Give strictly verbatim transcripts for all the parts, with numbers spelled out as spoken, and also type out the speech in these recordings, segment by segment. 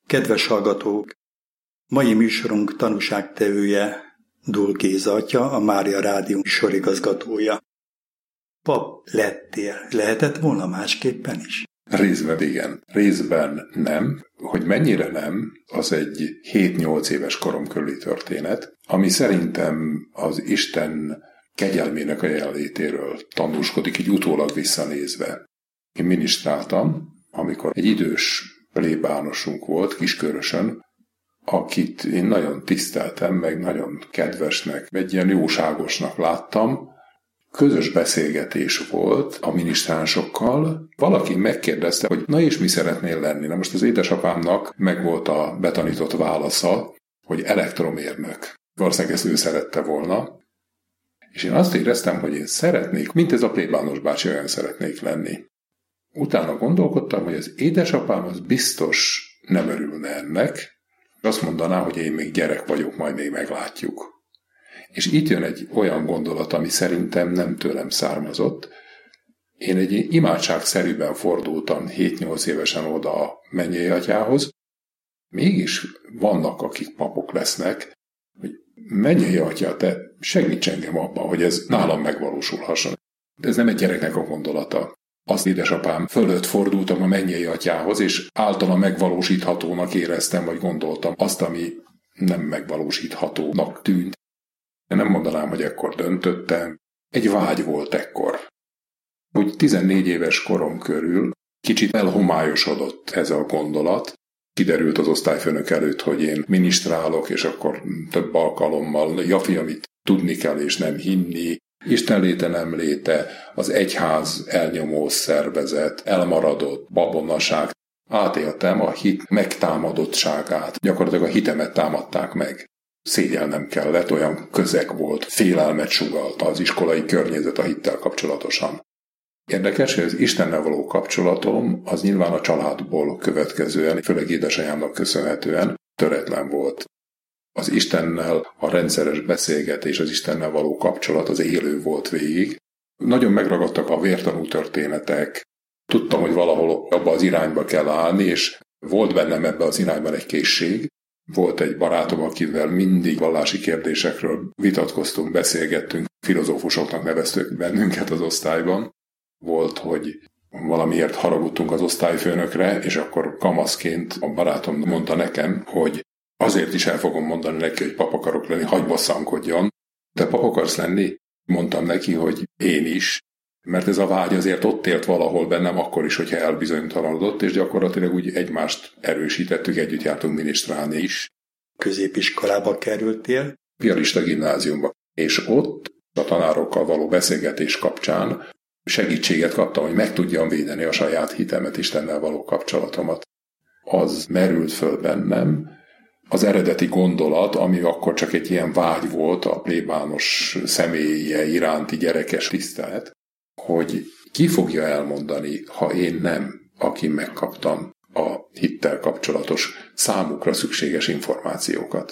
Kedves hallgatók! Mai műsorunk tanúságtevője Dul Géza atya, a Mária Rádió sorigazgatója. Pap lettél, lehetett volna másképpen is? Részben igen, részben nem. Hogy mennyire nem, az egy hét-nyolc éves korom körüli történet, ami szerintem az Isten kegyelmének a jelenlétéről tanúskodik, így utólag visszanézve. Én minisztráltam, amikor egy idős plébánosunk volt Kiskörösön, akit én nagyon tiszteltem, meg nagyon kedvesnek, egy ilyen jóságosnak láttam. Közös beszélgetés volt a minisztránsokkal. Valaki megkérdezte, hogy na és mi szeretnél lenni? Na most az édesapámnak megvolt a betanított válasza, hogy elektromérnök. Valószínűleg ezt ő szerette volna. És én azt éreztem, hogy én szeretnék, mint ez a plébános bácsi, olyan szeretnék lenni. Utána gondolkodtam, hogy az édesapám az biztos nem örülne ennek, azt mondaná, hogy én még gyerek vagyok, majd még meglátjuk. És itt jön egy olyan gondolat, ami szerintem nem tőlem származott. Én egy imádságszerűben fordultam hét-nyolc évesen oda a mennyei atyához. Mégis vannak, akik papok lesznek, hogy mennyei atya, te segíts engem abban, hogy ez nálam megvalósulhasson. De ez nem egy gyereknek a gondolata. Azt édesapám fölött fordultam a mennyei atyához, és általa megvalósíthatónak éreztem, vagy gondoltam azt, ami nem megvalósíthatónak tűnt. Én nem mondanám, hogy ekkor döntöttem. Egy vágy volt ekkor. Úgy tizennégy éves korom körül kicsit elhomályosodott ez a gondolat. Kiderült az osztályfőnök előtt, hogy én minisztrálok, és akkor több alkalommal, Jafi, amit tudni kell és nem hinni, Isten léte nem léte, az egyház elnyomó szervezet, elmaradott babonaság. Átéltem a hit megtámadottságát. Gyakorlatilag a hitemet támadták meg. Szégyelnem kellett, olyan közeg volt, félelmet sugallta az iskolai környezet a hittel kapcsolatosan. Érdekes, hogy az Istennel való kapcsolatom az nyilván a családból következően, főleg édesanyámnak köszönhetően töretlen volt. Az Istennel a rendszeres beszélgetés, az Istennel való kapcsolat az élő volt végig. Nagyon megragadtak a vértanú történetek. Tudtam, hogy valahol abba az irányba kell állni, és volt bennem ebbe az irányban egy készség. Volt egy barátom, akivel mindig vallási kérdésekről vitatkoztunk, beszélgettünk, filozófusoknak neveztük bennünket az osztályban. Volt, hogy valamiért haragudtunk az osztályfőnökre, és akkor kamaszként a barátom mondta nekem, hogy azért is el fogom mondani neki, hogy pap akarok lenni, hagyj bosszankodjon. Te pap akarsz lenni? Mondtam neki, hogy én is, mert ez a vágy azért ott élt valahol bennem akkor is, hogyha elbizonytalanodott, és gyakorlatilag úgy egymást erősítettük, együtt jártunk minisztrálni is. Középiskolába kerültél? Piarista gimnáziumba. És ott a tanárokkal való beszélgetés kapcsán segítséget kaptam, hogy meg tudjam védeni a saját hitemet, Istennel való kapcsolatomat. Az merült föl bennem, az eredeti gondolat, ami akkor csak egy ilyen vágy volt, a plébános személye iránti gyerekes tisztelet, hogy ki fogja elmondani, ha én nem, aki megkaptam a hittel kapcsolatos számukra szükséges információkat.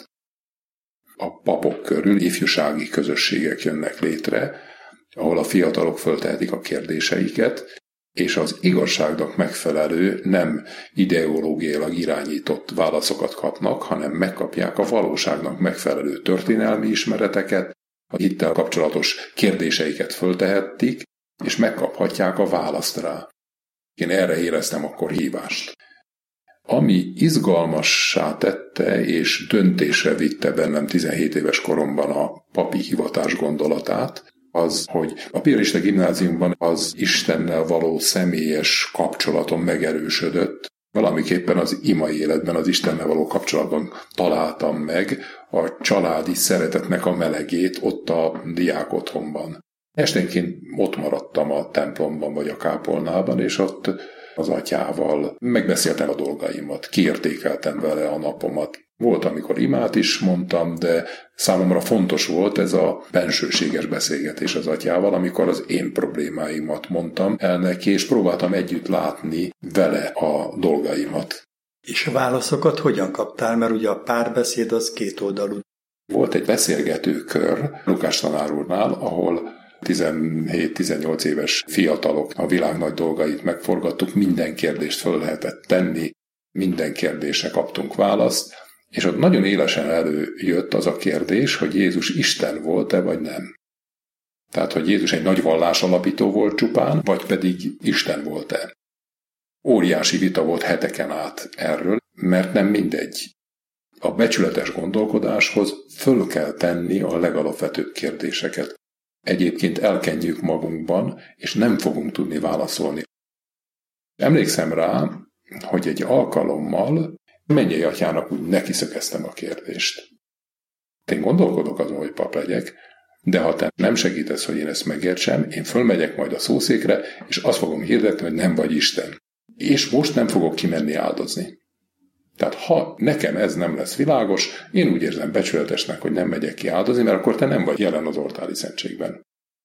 A papok körül ifjúsági közösségek jönnek létre, ahol a fiatalok föltehetik a kérdéseiket, és az igazságnak megfelelő, nem ideológiailag irányított válaszokat kapnak, hanem megkapják a valóságnak megfelelő történelmi ismereteket, a hittel kapcsolatos kérdéseiket föltehetik, és megkaphatják a választ rá. Én erre éreztem akkor hívást. Ami izgalmassá tette és döntésre vitte bennem tizenhét éves koromban a papi hivatás gondolatát, az, hogy a piarista gimnáziumban az Istennel való személyes kapcsolatom megerősödött. Valamiképpen az imai életben az Istennel való kapcsolatban találtam meg a családi szeretetnek a melegét ott a diákotthonban. Esténként ott maradtam a templomban vagy a kápolnában, és ott az atyával megbeszéltem a dolgaimat, kiértékeltem vele a napomat. Volt, amikor imát is mondtam, de számomra fontos volt ez a bensőséges beszélgetés az atyával, amikor az én problémáimat mondtam el neki, és próbáltam együtt látni vele a dolgaimat. És a válaszokat hogyan kaptál? Mert ugye a párbeszéd az kétoldalú. Volt egy beszélgetőkör Lukás tanár úrnál, ahol tizenhét-tizennyolc éves fiatalok a világ nagy dolgait megforgattuk, minden kérdést föl lehetett tenni, minden kérdésre kaptunk választ, és ott nagyon élesen előjött az a kérdés, hogy Jézus Isten volt-e, vagy nem. Tehát, hogy Jézus egy nagy vallásalapító volt csupán, vagy pedig Isten volt-e. Óriási vita volt heteken át erről, mert nem mindegy. A becsületes gondolkodáshoz föl kell tenni a legalapvetőbb kérdéseket. Egyébként elkenjük magunkban, és nem fogunk tudni válaszolni. Emlékszem rá, hogy egy alkalommal mennyei atyának úgy nekiszökeztem a kérdést. Én gondolkodok azon, hogy pap legyek, de ha te nem segítesz, hogy én ezt megértsem, én fölmegyek majd a szószékre, és azt fogom hirdetni, hogy nem vagy Isten. És most nem fogok kimenni áldozni. Tehát ha nekem ez nem lesz világos, én úgy érzem becsületesnek, hogy nem megyek ki áldozni, mert akkor te nem vagy jelen az oltári szentségben.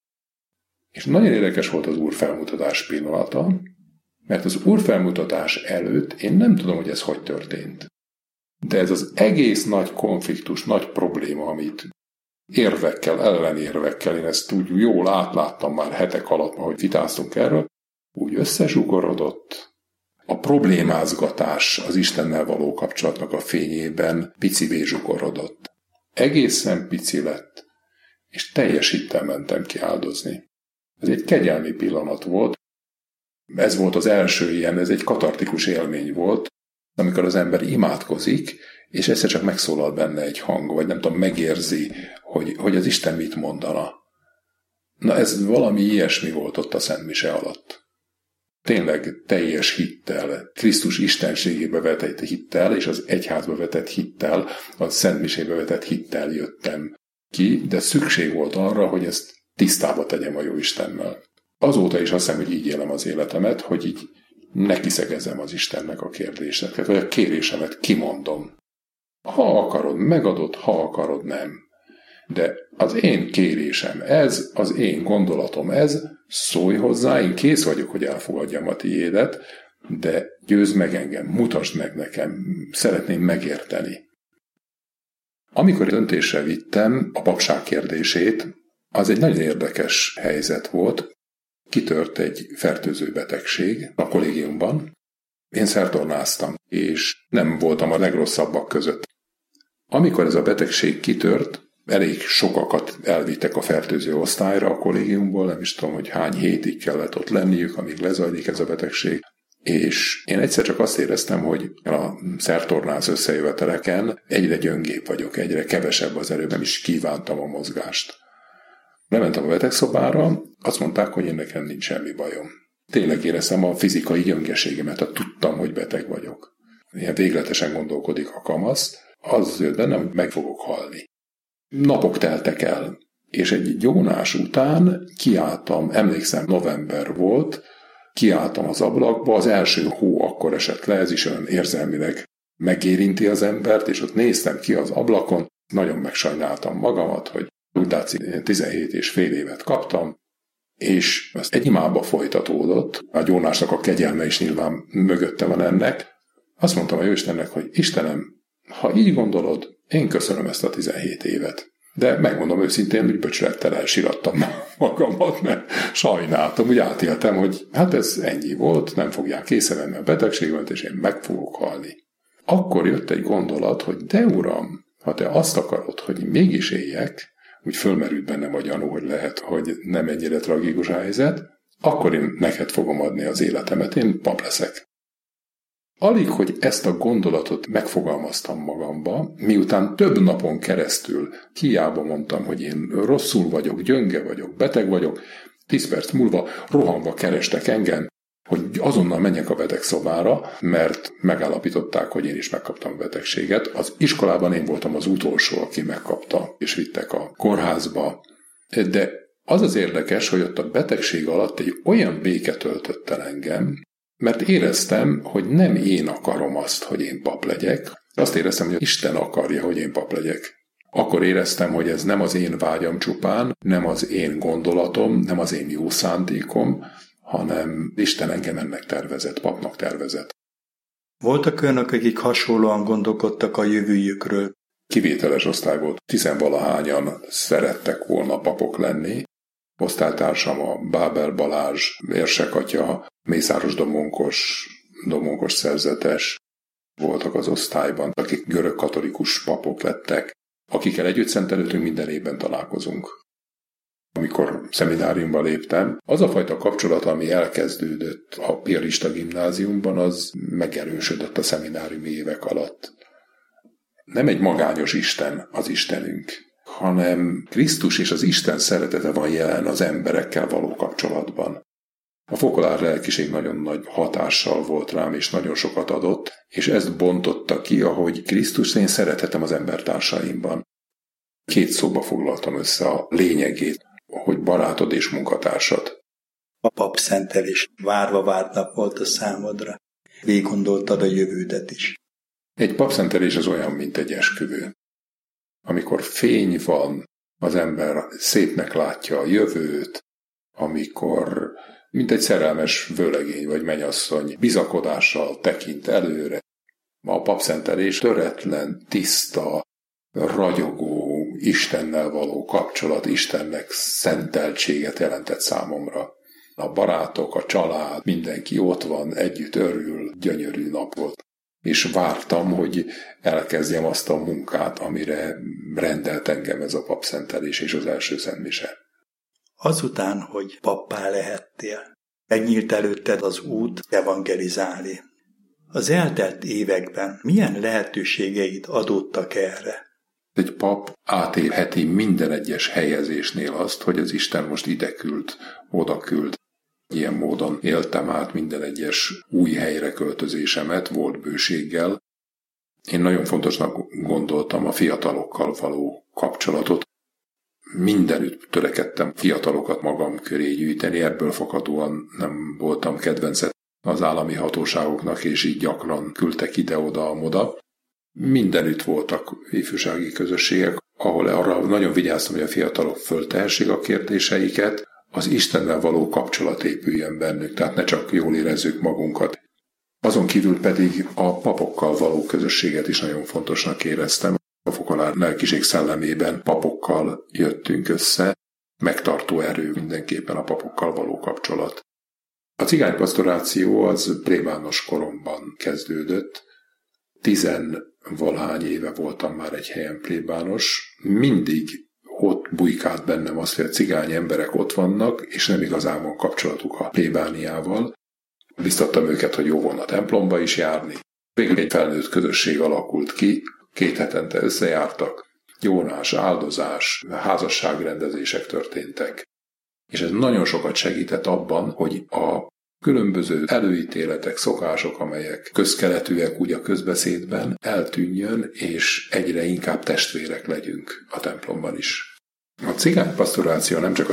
És nagyon érdekes volt az Úr felmutatás pillanata, mert az Úr felmutatás előtt én nem tudom, hogy ez hogy történt. De ez az egész nagy konfliktus, nagy probléma, amit érvekkel, ellenérvekkel, én ezt úgy jól átláttam már hetek alatt, ahogy vitáztunk erről, úgy összezsugorodott. A problémázgatás az Istennel való kapcsolatnak a fényében picivé zsugorodott. Egészen pici lett, és teljes hittel mentem ki áldozni. Ez egy kegyelmi pillanat volt. Ez volt az első ilyen, ez egy katartikus élmény volt, amikor az ember imádkozik, és egyszer csak megszólal benne egy hang, vagy nem tudom, megérzi, hogy, hogy az Isten mit mondana. Na ez valami ilyesmi volt ott a Szent Mise alatt. Tényleg teljes hittel, Krisztus istenségébe vetett hittel, és az egyházba vetett hittel, a Szent Misébe vetett hittel jöttem ki, de szükség volt arra, hogy ezt tisztába tegyem a jó Istennel. Azóta is azt hiszem, hogy így élem az életemet, hogy így nekiszegezem az Istennek a kérdéseket, vagy a kérésemet kimondom. Ha akarod, megadod, ha akarod, nem. De az én kérésem ez, az én gondolatom ez, szólj hozzá, én kész vagyok, hogy elfogadjam a tiédet, de győzd meg engem, mutasd meg nekem, szeretném megérteni. Amikor döntésre vittem a papság kérdését, az egy nagyon érdekes helyzet volt. Kitört egy fertőző betegség a kollégiumban. Én szertornáztam, és nem voltam a legrosszabbak között. Amikor ez a betegség kitört, elég sokakat elvittek a fertőző osztályra a kollégiumból, nem is tudom, hogy hány hétig kellett ott lenniük, amíg lezajlik ez a betegség. És én egyszer csak azt éreztem, hogy a szertornáz összejöveteleken egyre gyöngébb vagyok, egyre kevesebb az erő, nem is kívántam a mozgást. Lementem a betegszobára, azt mondták, hogy én nekem nincs semmi bajom. Tényleg éreztem a fizikai gyöngeségemet, hát tudtam, hogy beteg vagyok. Ilyen végletesen gondolkodik a kamasz, az jött bennem, hogy meg fogok halni. Napok teltek el, és egy gyónás után kiálltam, emlékszem, november volt, kiálltam az ablakba, az első hó akkor esett le, ez is olyan érzelmileg megérinti az embert, és ott néztem ki az ablakon, nagyon megsajnáltam magamat, hogy úgy látszik, tizenhét és fél évet kaptam, és ez egy imába folytatódott, a gyónásnak a kegyelme is nyilván mögötte van ennek. Azt mondtam a Jóistennek, hogy Istenem, ha így gondolod, én köszönöm ezt a tizenhét évet. De megmondom őszintén, hogy becsülettel elsirattam magamat, mert sajnáltam, úgy átéltem, hogy hát ez ennyi volt, nem fogják észrevenni a betegségemet, és én meg fogok halni. Akkor jött egy gondolat, hogy de uram, ha te azt akarod, hogy mégis éljek, úgy fölmerült bennem a gyanú, hogy lehet, hogy nem ennyire tragikus helyzet, akkor én neked fogom adni az életemet, én pap leszek. Alig, hogy ezt a gondolatot megfogalmaztam magamba, miután több napon keresztül hiába mondtam, hogy én rosszul vagyok, gyönge vagyok, beteg vagyok, tíz perc múlva rohanva kerestek engem, hogy azonnal menjek a betegszobára, mert megállapították, hogy én is megkaptam a betegséget. Az iskolában én voltam az utolsó, aki megkapta, és vittek a kórházba. De az az érdekes, hogy ott a betegség alatt egy olyan béke töltött el engem, mert éreztem, hogy nem én akarom azt, hogy én pap legyek. Azt éreztem, hogy Isten akarja, hogy én pap legyek. Akkor éreztem, hogy ez nem az én vágyam csupán, nem az én gondolatom, nem az én jó szándékom, hanem Isten engem ennek tervezett, papnak tervezett. Voltak olyanok, akik hasonlóan gondolkodtak a jövőjükről? Kivételes osztály volt. Tizenvalahányan szerettek volna papok lenni. Osztálytársam a Bábel Balázs, Érsek atya, Mészáros Domonkos, Domonkos szerzetes, voltak az osztályban, akik görög-katolikus papok lettek, akikkel együtt szentelőtünk, minden évben találkozunk. Amikor szemináriumba léptem, az a fajta kapcsolat, ami elkezdődött a piarista gimnáziumban, az megerősödött a szemináriumi évek alatt. Nem egy magányos Isten az Istenünk, hanem Krisztus és az Isten szeretete van jelen az emberekkel való kapcsolatban. A fokolár lelkiség nagyon nagy hatással volt rám, és nagyon sokat adott, és ezt bontotta ki, ahogy Krisztus, én szeretetem az embertársaimban. Két szóba foglaltam össze a lényegét, hogy barátod és munkatársad. A papszentelés várva várt nap volt a számodra. Végiggondoltad a jövődet is. Egy papszentelés az olyan, mint egy esküvő. Amikor fény van, az ember szépnek látja a jövőt, amikor, mint egy szerelmes vőlegény vagy mennyasszony, bizakodással tekint előre. A papszentelés töretlen, tiszta, ragyogó, Istennel való kapcsolat, Istennek szenteltséget jelentett számomra. A barátok, a család, mindenki ott van, együtt örül, gyönyörű nap volt. És vártam, hogy elkezdjem azt a munkát, amire rendelt engem ez a papszentelés és az első szentmise. Azután, hogy pappá lehettél, megnyílt előtted az út evangelizálni. Az eltelt években milyen lehetőségeid adódtak erre? Egy pap átélheti minden egyes helyezésnél azt, hogy az Isten most ide küld, oda küld. Ilyen módon éltem át minden egyes új helyre költözésemet, volt bőséggel. Én nagyon fontosnak gondoltam a fiatalokkal való kapcsolatot. Mindenütt törekedtem fiatalokat magam köré gyűjteni, ebből fakadóan nem voltam kedvence az állami hatóságoknak, és így gyakran küldtek ide-oda-amoda. Mindenütt voltak ifjúsági közösségek, ahol arra nagyon vigyáztam, hogy a fiatalok föltehessék a kérdéseiket, az Istennel való kapcsolat épüljön bennük, tehát ne csak jól érezzük magunkat. Azon kívül pedig a papokkal való közösséget is nagyon fontosnak éreztem. A fokolár lelkiség szellemében papokkal jöttünk össze, megtartó erő mindenképpen a papokkal való kapcsolat. A cigánypastoráció az plébános koromban kezdődött. Tizenvalahány éve voltam már egy helyen plébános, mindig ott bujkált bennem azt, hogy a cigány emberek ott vannak, és nem igazán van kapcsolatuk a plébániával. Biztattam őket, hogy jó volna templomba is járni. Végül egy felnőtt közösség alakult ki, két hetente összejártak, gyónás, áldozás, házasságrendezések történtek. És ez nagyon sokat segített abban, hogy a különböző előítéletek, szokások, amelyek közkeletűek úgy a közbeszédben, eltűnjön, és egyre inkább testvérek legyünk a templomban is. A cigánypastoráció nem csak a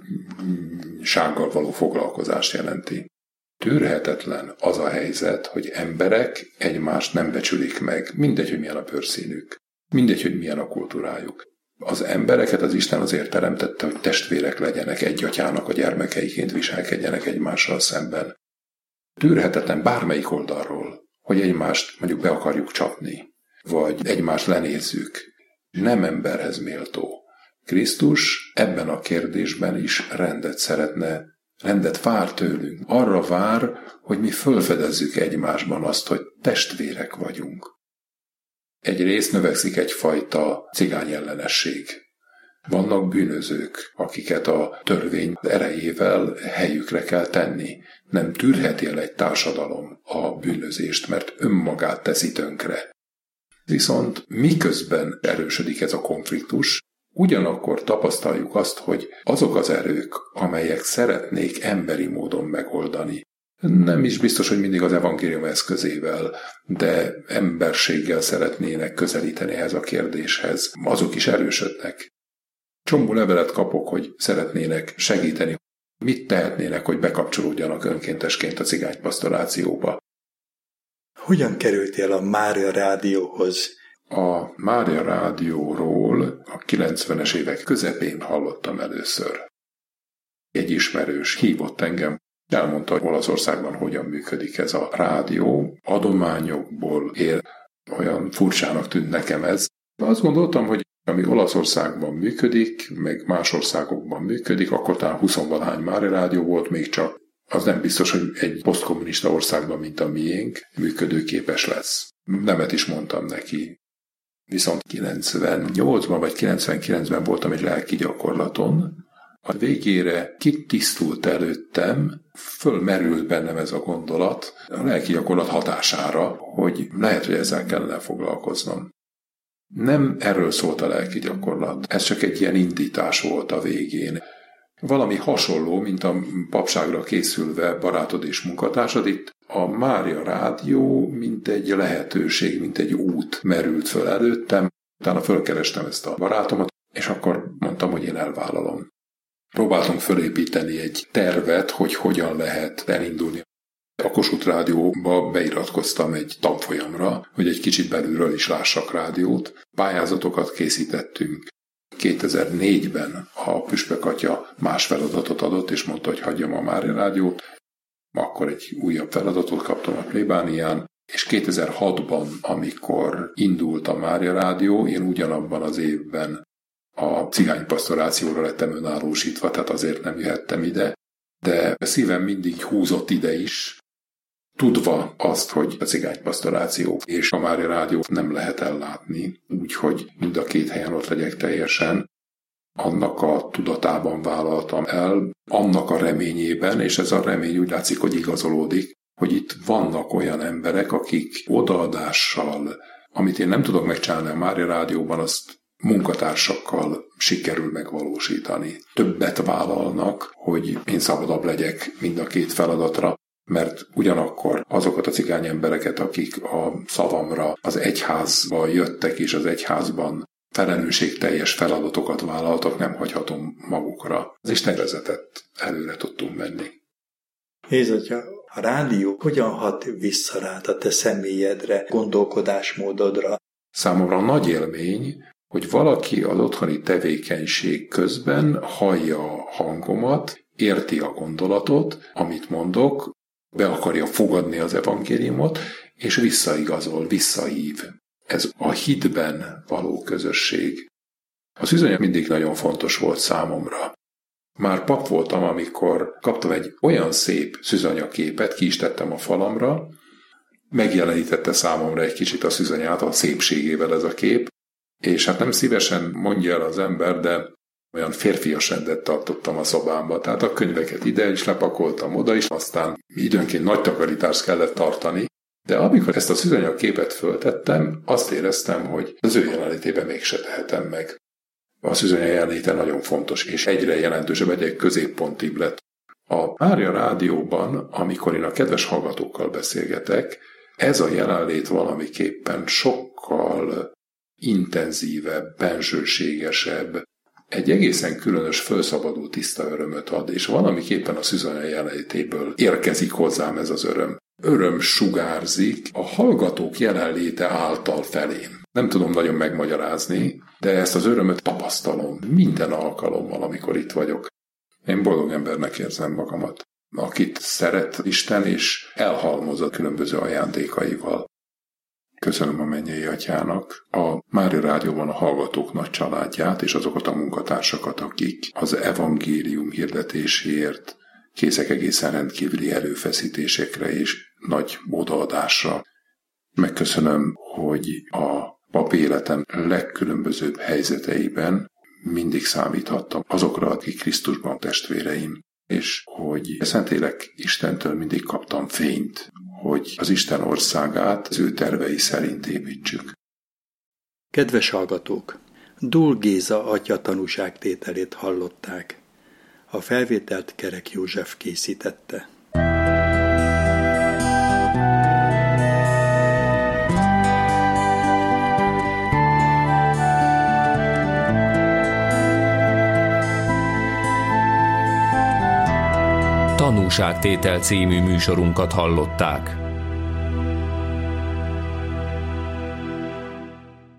cigánysággal való foglalkozást jelenti. Tűrhetetlen az a helyzet, hogy emberek egymást nem becsülik meg, mindegy, hogy milyen a bőrszínük, mindegy, hogy milyen a kultúrájuk. Az embereket az Isten azért teremtette, hogy testvérek legyenek, egy atyának a gyermekeiként viselkedjenek egymással szemben. Tűrhetetlen bármelyik oldalról, hogy egymást mondjuk be akarjuk csapni, vagy egymást lenézzük. Nem emberhez méltó. Krisztus ebben a kérdésben is rendet szeretne, rendet vár tőlünk. Arra vár, hogy mi fölfedezzük egymásban azt, hogy testvérek vagyunk. Egyrészt növekszik egyfajta cigányellenesség. Vannak bűnözők, akiket a törvény erejével helyükre kell tenni. Nem tűrheti el egy társadalom a bűnözést, mert önmagát teszi tönkre. Viszont miközben erősödik ez a konfliktus, ugyanakkor tapasztaljuk azt, hogy azok az erők, amelyek szeretnék emberi módon megoldani, nem is biztos, hogy mindig az evangélium eszközével, de emberséggel szeretnének közelíteni ehhez a kérdéshez, azok is erősödnek. Csomó levelet kapok, hogy szeretnének segíteni, mit tehetnének, hogy bekapcsolódjanak önkéntesként a cigánypastorációba. Hogyan kerültél a Mária Rádióhoz? A Mária Rádióról a kilencvenes évek közepén hallottam először. Egy ismerős hívott engem, elmondta, hogy Olaszországban hogyan működik ez a rádió. Adományokból él, olyan furcsának tűnt nekem ez. Azt gondoltam, hogy ami Olaszországban működik, meg más országokban működik, akkor talán huszonvalahány Mária Rádió volt még csak. Az nem biztos, hogy egy posztkommunista országban, mint a miénk, működőképes lesz. nemet is mondtam neki. Viszont kilencvennyolcban vagy kilencvenkilencben voltam egy lelki gyakorlaton, a végére kitisztult előttem, fölmerült bennem ez a gondolat a lelki gyakorlat hatására, hogy lehet, hogy ezzel kellene foglalkoznom. Nem erről szólt a lelki gyakorlat, ez csak egy ilyen indítás volt a végén. Valami hasonló, mint a papságra készülve barátod és munkatársad, itt a Mária Rádió, mint egy lehetőség, mint egy út merült föl előttem. Utána fölkerestem ezt a barátomat, és akkor mondtam, hogy én elvállalom. Próbáltunk fölépíteni egy tervet, hogy hogyan lehet elindulni. A Kossuth Rádióba beiratkoztam egy tanfolyamra, hogy egy kicsit belülről is lássak rádiót. Pályázatokat készítettünk. kétezer-négyben a Püspök atya más feladatot adott, és mondta, hogy hagyjam a Mária Rádiót. Akkor egy újabb feladatot kaptam a plébánián, és kétezer-hatban, amikor indult a Mária Rádió, én ugyanabban az évben a cigánypastorációra lettem önállósítva, tehát azért nem jöhettem ide, de a szívem mindig húzott ide is, tudva azt, hogy a cigánypastoráció és a Mária Rádiót nem lehet ellátni, úgyhogy mind a két helyen ott legyek teljesen. Annak a tudatában vállaltam el, annak a reményében, és ez a remény úgy látszik, hogy igazolódik, hogy itt vannak olyan emberek, akik odaadással, amit én nem tudok megcsinálni a Mária Rádióban, azt munkatársakkal sikerül megvalósítani. Többet vállalnak, hogy én szabadabb legyek mind a két feladatra, mert ugyanakkor azokat a cigány embereket, akik a szavamra az egyházba jöttek, és az egyházban felelősségteljes feladatokat vállaltak, nem hagyhatom magukra. Az Isten vezetett, előre tudtunk menni. Jézatya, a rádió hogyan hat vissza rád a te személyedre, gondolkodásmódodra? Számomra nagy élmény, hogy valaki az otthoni tevékenység közben hallja a hangomat, érti a gondolatot, amit mondok, be akarja fogadni az evangéliumot, és visszaigazol, visszahív. Ez a hitben való közösség. A szűzanya mindig nagyon fontos volt számomra. Már pap voltam, amikor kaptam egy olyan szép szűzanyaképet, ki is tettem a falamra, megjelenítette számomra egy kicsit a szűzanyát, a szépségével ez a kép, és hát nem szívesen mondja el az ember, de olyan férfias rendet tartottam a szobámba, tehát a könyveket ide is lepakoltam, oda is, aztán időnként nagy takarítást kellett tartani, de amikor ezt a szűzanyagképet föltettem, azt éreztem, hogy az ő jelenlétében mégse tehetem meg. A szűzanya jelenléte nagyon fontos, és egyre jelentősebb, egyre középpontibb lett. A Mária Rádióban, amikor én a kedves hallgatókkal beszélgetek, ez a jelenlét valamiképpen sokkal intenzívebb, bensőségesebb, egy egészen különös, fölszabadult tiszta örömöt ad, és valamiképpen a szűzanya jelenlétéből érkezik hozzám ez az öröm. Öröm sugárzik a hallgatók jelenléte által felém. Nem tudom nagyon megmagyarázni, de ezt az örömöt tapasztalom minden alkalommal, amikor itt vagyok. Én boldog embernek érzem magamat, akit szeret Isten, és elhalmozott különböző ajándékaival. Köszönöm a mennyei atyának, a Mária Rádióban a hallgatók nagy családját, és azokat a munkatársakat, akik az evangélium hirdetéséért készek egészen rendkívüli erőfeszítésekre és nagy odaadásra. Megköszönöm, hogy a pap életem legkülönbözőbb helyzeteiben mindig számíthattam azokra, akik Krisztusban testvéreim, és hogy Szentlélek Istentől mindig kaptam fényt, hogy az Isten országát az ő tervei szerint építsük. Kedves hallgatók! Dól Géza atya tanúságtételét hallották. A felvételt Kerek József készítette. Tanúságtétel című műsorunkat hallották.